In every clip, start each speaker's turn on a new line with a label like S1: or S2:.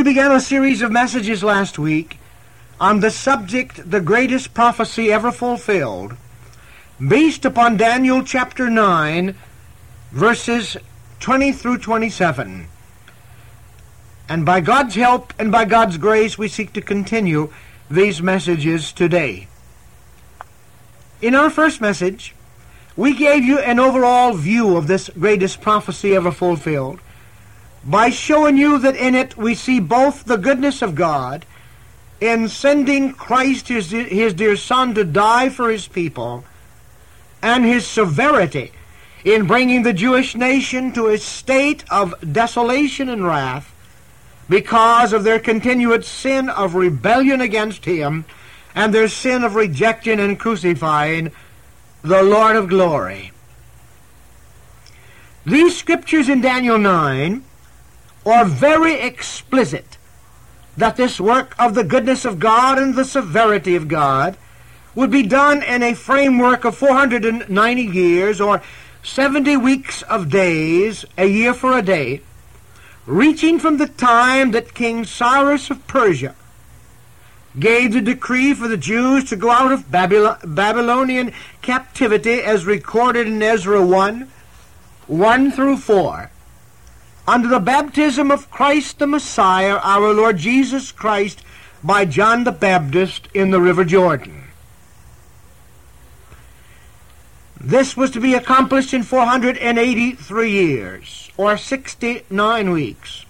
S1: we began a series of messages last week on the subject, the greatest prophecy ever fulfilled, based upon Daniel chapter 9, verses 20 through 27. And by God's help and by God's grace, we seek to continue these messages today. In our first message, we gave you an overall view of this greatest prophecy ever fulfilled by showing you that in it we see both the goodness of God in sending Christ, his dear Son, to die for his people, and his severity in bringing the Jewish nation to a state of desolation and wrath because of their continued sin of rebellion against him and their sin of rejecting and crucifying the Lord of glory. These scriptures in Daniel 9 are very explicit that this work of the goodness of God and the severity of God would be done in a framework of 490 years, or 70 weeks of days, a year for a day, reaching from the time that King Cyrus of Persia gave the decree for the Jews to go out of Babylonian captivity as recorded in Ezra 1 through 4, under the baptism of Christ the Messiah, our Lord Jesus Christ, by John the Baptist in the River Jordan. This was to be accomplished in 483 years, or 69 weeks.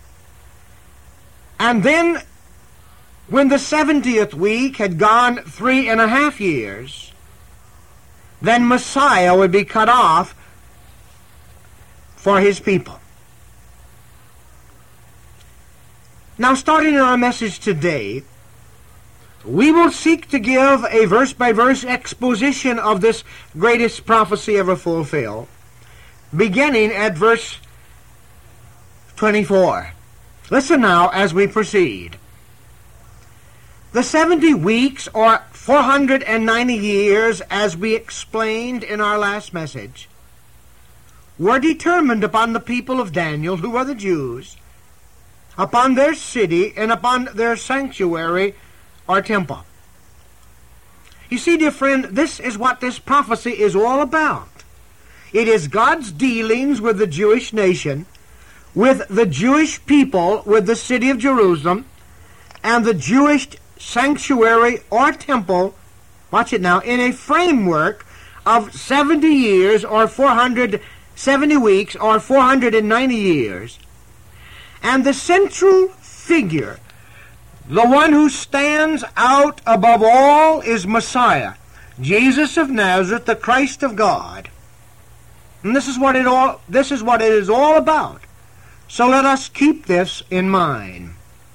S1: And then, when the 70th week had gone 3.5 years, then Messiah would be cut off for his people. Now, starting in our message today, we will seek to give a verse-by-verse exposition of this greatest prophecy ever fulfilled, beginning at verse 24. Listen now as we proceed. The 70 weeks, or 490 years, as we explained in our last message, were determined upon the people of Daniel, who are the Jews, upon their city and upon their sanctuary or temple. You see, dear friend, this is what this prophecy is all about. It is God's dealings with the Jewish nation, with the Jewish people, with the city of Jerusalem, and the Jewish sanctuary or temple, watch it now, in a framework of 70 years, or 470 weeks, or 490 years. And the central figure, the one who stands out above all, is Messiah, Jesus of Nazareth, the Christ of God. And this is what it is all about. So let us keep this in mind.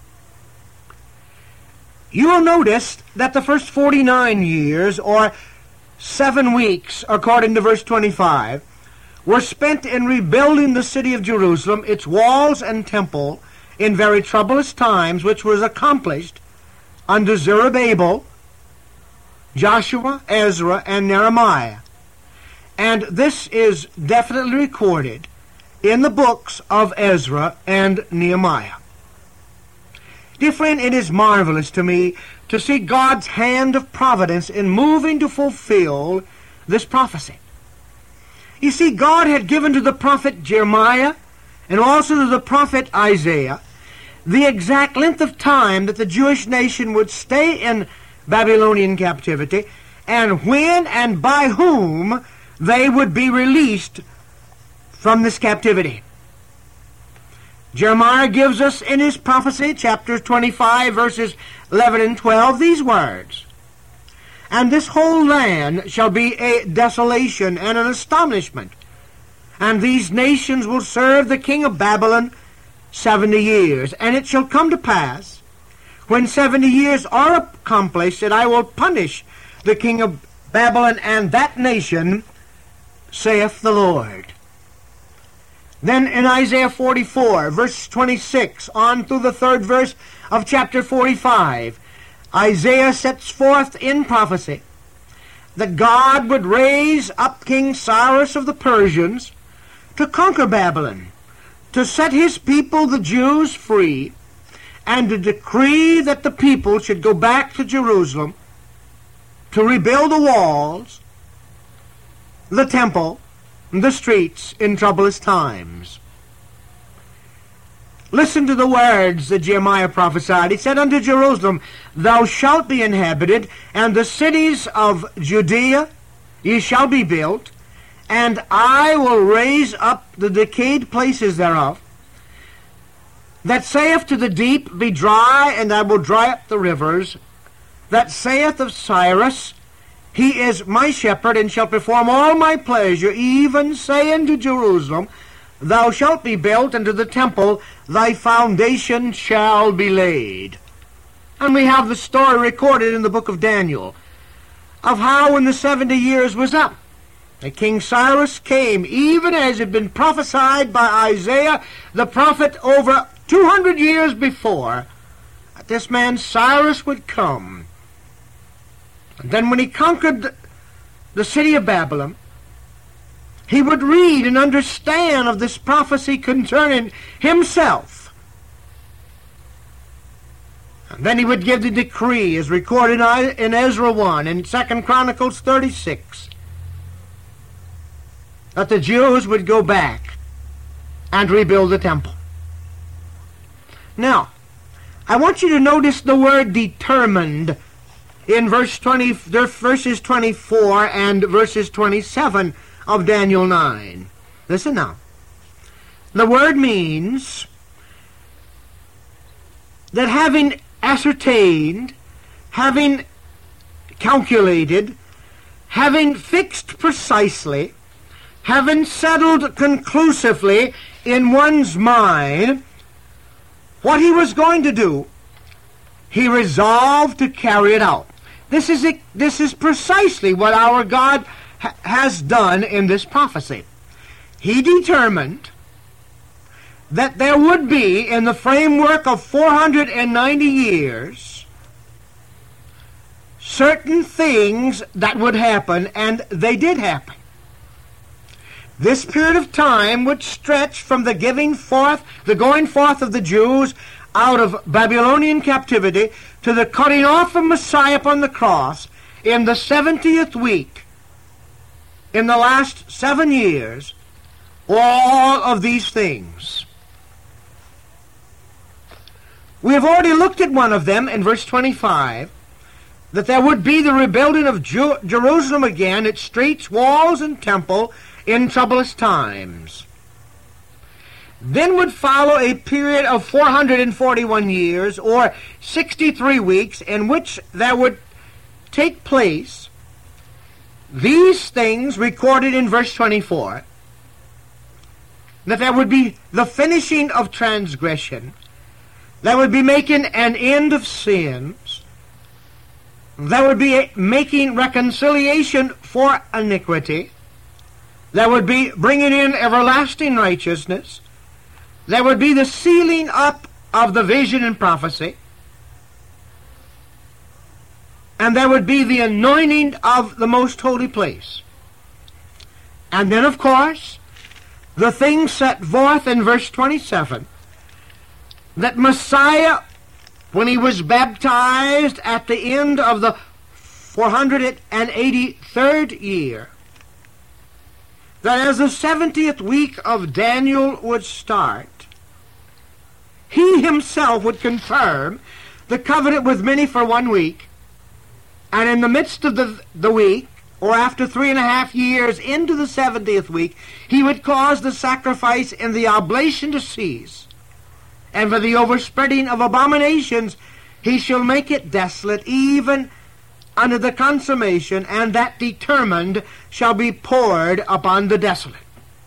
S1: You will notice that the first 49 years, or 7 weeks, according to verse 25, were spent in rebuilding the city of Jerusalem, its walls and temple, in very troublous times, which was accomplished under Zerubbabel, Joshua, Ezra, and Nehemiah. And this is definitely recorded in the books of Ezra and Nehemiah. Dear friend, it is marvelous to me to see God's hand of providence in moving to fulfill this prophecy. You see, God had given to the prophet Jeremiah and also to the prophet Isaiah the exact length of time that the Jewish nation would stay in Babylonian captivity, and when and by whom they would be released from this captivity. Jeremiah gives us in his prophecy, chapter 25, verses 11 and 12, these words: "And this whole land shall be a desolation and an astonishment, and these nations will serve the king of Babylon 70 years. And it shall come to pass, when 70 years are accomplished, that I will punish the king of Babylon and that nation, saith the Lord." Then in Isaiah 44, verse 26, on through the 3rd verse of chapter 45, Isaiah sets forth in prophecy that God would raise up King Cyrus of the Persians to conquer Babylon, to set his people, the Jews, free, and to decree that the people should go back to Jerusalem to rebuild the walls, the temple, and the streets in troublous times. Listen to the words that Jeremiah prophesied. He said, Unto Jerusalem thou shalt be inhabited, and the cities of Judea ye shall be built, and I will raise up the decayed places thereof, that saith to the deep, Be dry, and I will dry up the rivers, that saith of Cyrus, He is my shepherd, and shall perform all my pleasure, even saying to Jerusalem, Thou shalt be built, and to the temple thy foundation shall be laid. And we have the story recorded in the book of Daniel of how when the 70 years was up, that King Cyrus came, even as had been prophesied by Isaiah the prophet over 200 years before, that this man Cyrus would come. And then when he conquered the city of Babylon, he would read and understand of this prophecy concerning himself. And then he would give the decree as recorded in Ezra 1 and 2 Chronicles 36 that the Jews would go back and rebuild the temple. Now, I want you to notice the word determined in verses 24 and verses 27 of Daniel 9. Listen now. The word means that having ascertained, having calculated, having fixed precisely, having settled conclusively in one's mind what he was going to do, he resolved to carry it out. This is precisely what our God has done in this prophecy. He determined that there would be, in the framework of 490 years, certain things that would happen, and they did happen. This period of time would stretch from the going forth of the Jews out of Babylonian captivity to the cutting off of Messiah upon the cross in the 70th week. In the last 7 years, all of these things. We have already looked at one of them in verse 25, that there would be the rebuilding of Jerusalem again, its streets, walls, and temple in troublous times. Then would follow a period of 441 years, or 63 weeks, in which there would take place these things recorded in verse 24, that there would be the finishing of transgression, there would be making an end of sins, there would be making reconciliation for iniquity, there would be bringing in everlasting righteousness, there would be the sealing up of the vision and prophecy, and there would be the anointing of the most holy place. And then, of course, the thing set forth in verse 27, that Messiah, when he was baptized at the end of the 483rd year, that as the 70th week of Daniel would start, he himself would confirm the covenant with many for 1 week, and in the midst of the week, or after 3.5 years into the 70th week, he would cause the sacrifice and the oblation to cease. And for the overspreading of abominations, he shall make it desolate, even unto the consummation, and that determined shall be poured upon the desolate.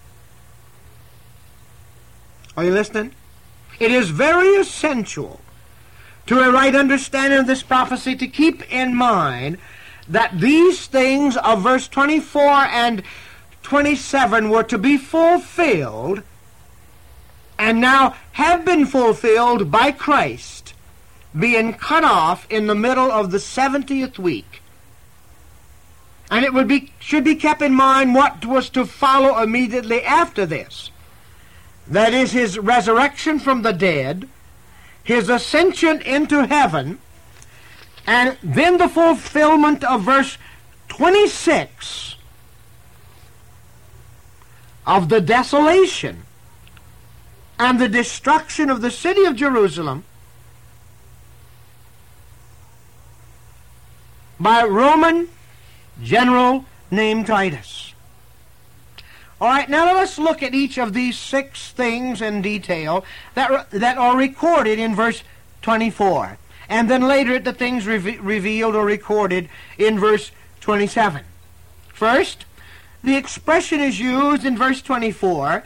S1: Are you listening? It is very essential to a right understanding of this prophecy to keep in mind that these things of verse 24 and 27 were to be fulfilled, and now have been fulfilled by Christ, being cut off in the middle of the 70th week. And it should be kept in mind what was to follow immediately after this. That is his resurrection from the dead, his ascension into heaven, and then the fulfillment of verse 26 of the desolation and the destruction of the city of Jerusalem by a Roman general named Titus. All right, now let us look at each of these 6 things in detail that are recorded in verse 24. And then later at the things revealed or recorded in verse 27. First, the expression is used in verse 24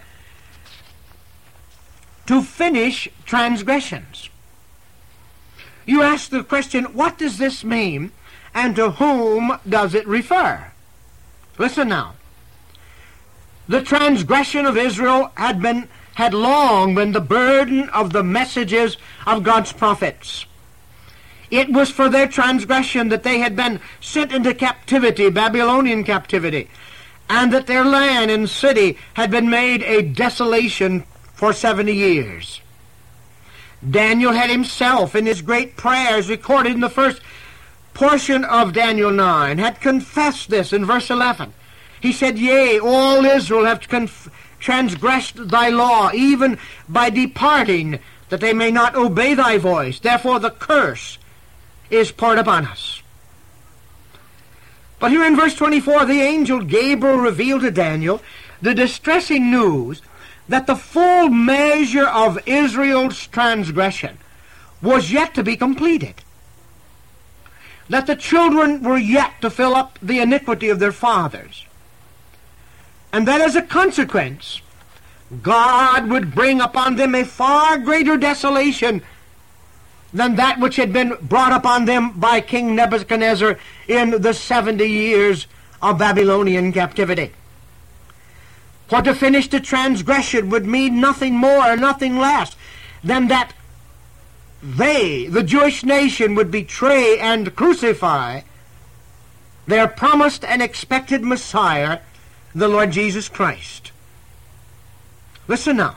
S1: to finish transgressions. You ask the question, what does this mean, and to whom does it refer? Listen now. The transgression of Israel had long been the burden of the messages of God's prophets. It was for their transgression that they had been sent into captivity, Babylonian captivity, and that their land and city had been made a desolation for 70 years. Daniel had himself, in his great prayers recorded in the first portion of Daniel 9, had confessed this in verse 11. He said, "Yea, all Israel have transgressed thy law, even by departing, that they may not obey thy voice. Therefore the curse is poured upon us." But here in verse 24, the angel Gabriel revealed to Daniel the distressing news that the full measure of Israel's transgression was yet to be completed, that the children were yet to fill up the iniquity of their fathers, and that as a consequence, God would bring upon them a far greater desolation than that which had been brought upon them by King Nebuchadnezzar in the 70 years of Babylonian captivity. For to finish the transgression would mean nothing more, nothing less than that they, the Jewish nation, would betray and crucify their promised and expected Messiah, the Lord Jesus Christ. Listen now.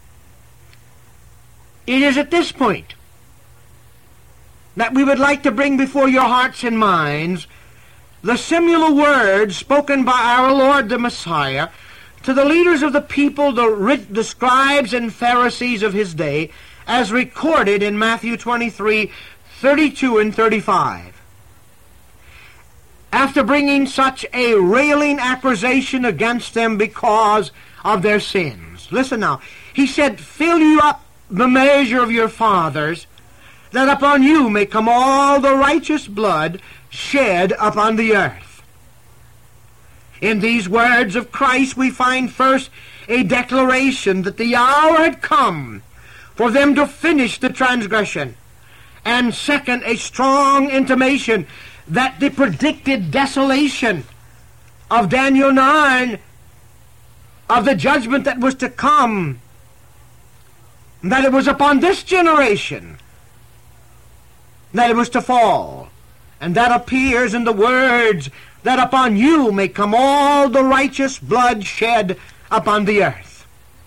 S1: It is at this point that we would like to bring before your hearts and minds the similar words spoken by our Lord the Messiah to the leaders of the people, the scribes and Pharisees of his day, as recorded in Matthew 23, 32 and 35. After bringing such a railing accusation against them because of their sins. Listen now. He said, "Fill you up the measure of your fathers, that upon you may come all the righteous blood shed upon the earth." In these words of Christ we find first a declaration that the hour had come for them to finish the transgression, and second, a strong intimation that the predicted desolation of Daniel 9, of the judgment that was to come, that it was upon this generation that it was to fall. And that appears in the words, that upon you may come all the righteous blood shed upon the earth.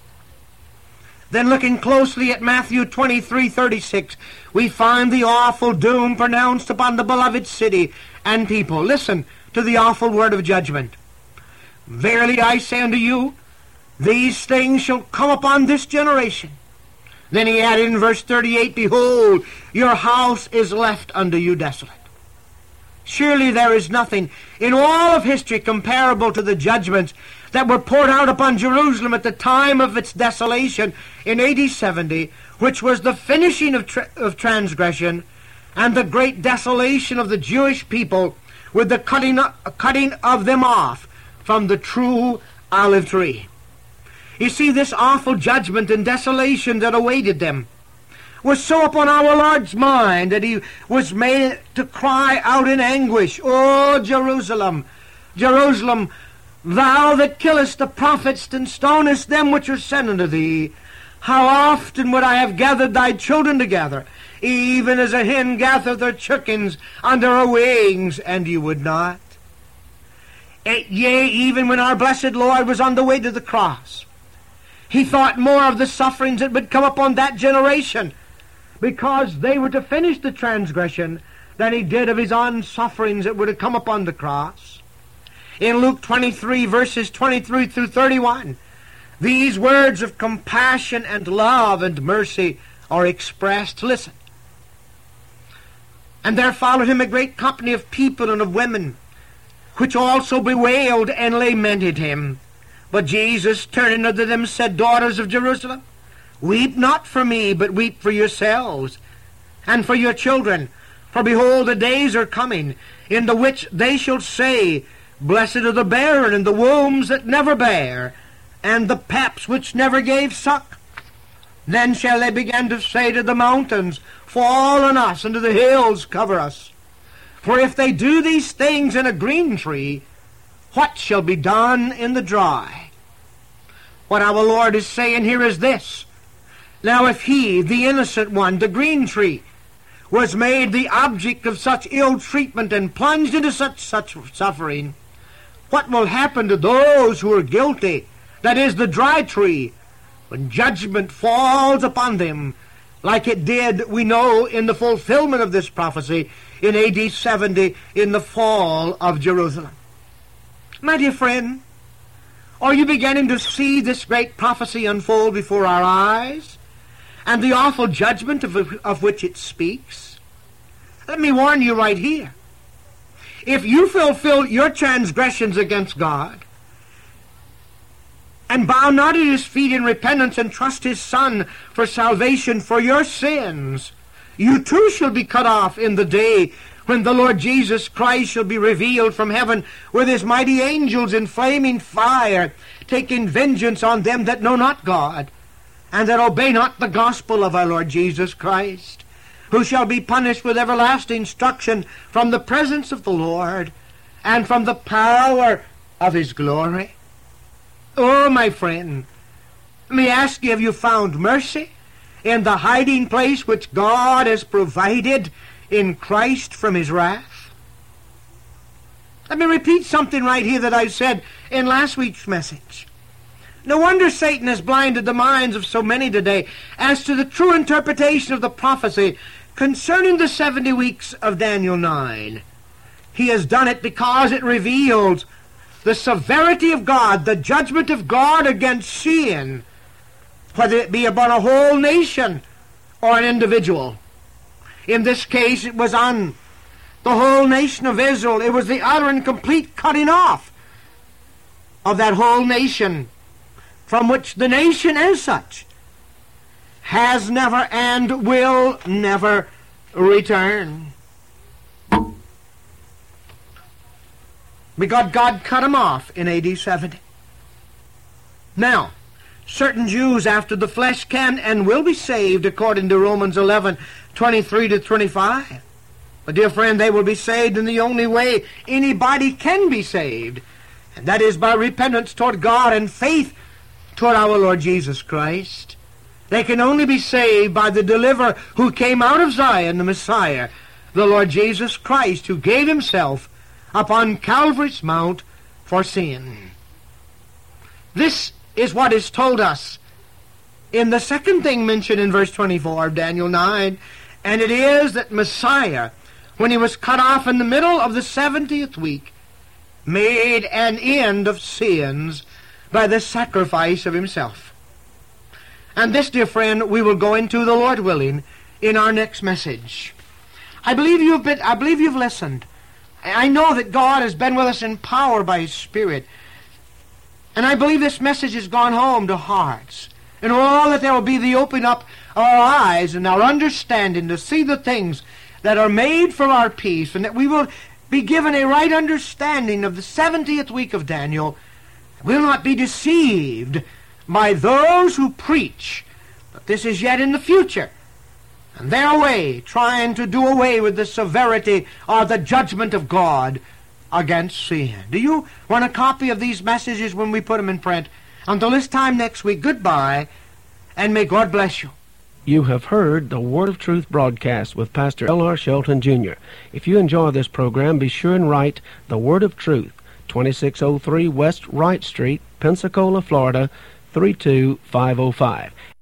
S1: Then looking closely at Matthew 23:36, we find the awful doom pronounced upon the beloved city and people. Listen to the awful word of judgment. "Verily I say unto you, these things shall come upon this generation." Then he added in verse 38, "Behold, your house is left unto you desolate." Surely there is nothing in all of history comparable to the judgments that were poured out upon Jerusalem at the time of its desolation in AD 70, which was the finishing of transgression and the great desolation of the Jewish people with the cutting of them off from the true olive tree. You see, this awful judgment and desolation that awaited them was so upon our Lord's mind that he was made to cry out in anguish, "O Jerusalem, Jerusalem, thou that killest the prophets and stonest them which are sent unto thee, how often would I have gathered thy children together, even as a hen gathereth her chickens under her wings, and you would not." Yea, even when our blessed Lord was on the way to the cross, he thought more of the sufferings that would come upon that generation because they were to finish the transgression than he did of his own sufferings that were to come upon the cross. In Luke 23, verses 23 through 31, these words of compassion and love and mercy are expressed. Listen. And there followed him a great company of people and of women, which also bewailed and lamented him. But Jesus, turning unto them, said, Daughters of Jerusalem, weep not for me, but weep for yourselves, and for your children. For behold, the days are coming, in the which they shall say, Blessed are the barren, and the wombs that never bare, and the paps which never gave suck. Then shall they begin to say to the mountains, Fall on us, and to the hills cover us. For if they do these things in a green tree, what shall be done in the dry? What our Lord is saying here is this. Now if he, the innocent one, the green tree, was made the object of such ill treatment and plunged into such suffering, what will happen to those who are guilty, that is, the dry tree, when judgment falls upon them, like it did, we know, in the fulfillment of this prophecy in A.D. 70 in the fall of Jerusalem? My dear friend, are you beginning to see this great prophecy unfold before our eyes, and the awful judgment of which it speaks? Let me warn you right here. If you fulfill your transgressions against God, and bow not at his feet in repentance, and trust his Son for salvation for your sins, you too shall be cut off in the day when the Lord Jesus Christ shall be revealed from heaven with his mighty angels in flaming fire, taking vengeance on them that know not God, and that obey not the gospel of our Lord Jesus Christ, who shall be punished with everlasting destruction from the presence of the Lord, and from the power of his glory. Oh, my friend, let me ask you, have you found mercy in the hiding place which God has provided in Christ from his wrath? Let me repeat something right here that I said in last week's message. No wonder Satan has blinded the minds of so many today as to the true interpretation of the prophecy concerning the 70 weeks of Daniel 9. He has done it because it reveals the severity of God, the judgment of God against sin, whether it be upon a whole nation or an individual. In this case, it was on the whole nation of Israel. It was the utter and complete cutting off of that whole nation, from which the nation as such has never and will never return. Because God cut them off in A.D. 70. Now, certain Jews after the flesh can and will be saved according to Romans 11, 23 to 25. But dear friend, they will be saved in the only way anybody can be saved, and that is by repentance toward God and faith toward our Lord Jesus Christ. They can only be saved by the deliverer who came out of Zion, the Messiah, the Lord Jesus Christ, who gave himself upon Calvary's Mount for sin. This is what is told us in the second thing mentioned in verse 24 of Daniel 9, and it is that Messiah, when he was cut off in the middle of the 70th week, made an end of sins by the sacrifice of himself. And this, dear friend, we will go into, the Lord willing, in our next message. I believe you've listened. I know that God has been with us in power by his Spirit. And I believe this message has gone home to hearts. And all that there will be the opening up of our eyes and our understanding to see the things that are made for our peace, and that we will be given a right understanding of the 70th week of Daniel. We'll not be deceived by those who preach that this is yet in the future, and their way trying to do away with the severity or the judgment of God against sin. Do you want a copy of these messages when we put them in print? Until this time next week, goodbye, and may God bless you.
S2: You have heard the Word of Truth broadcast with Pastor L.R. Shelton, Jr. If you enjoy this program, be sure and write the Word of Truth, 2603 West Wright Street, Pensacola, Florida, 32505.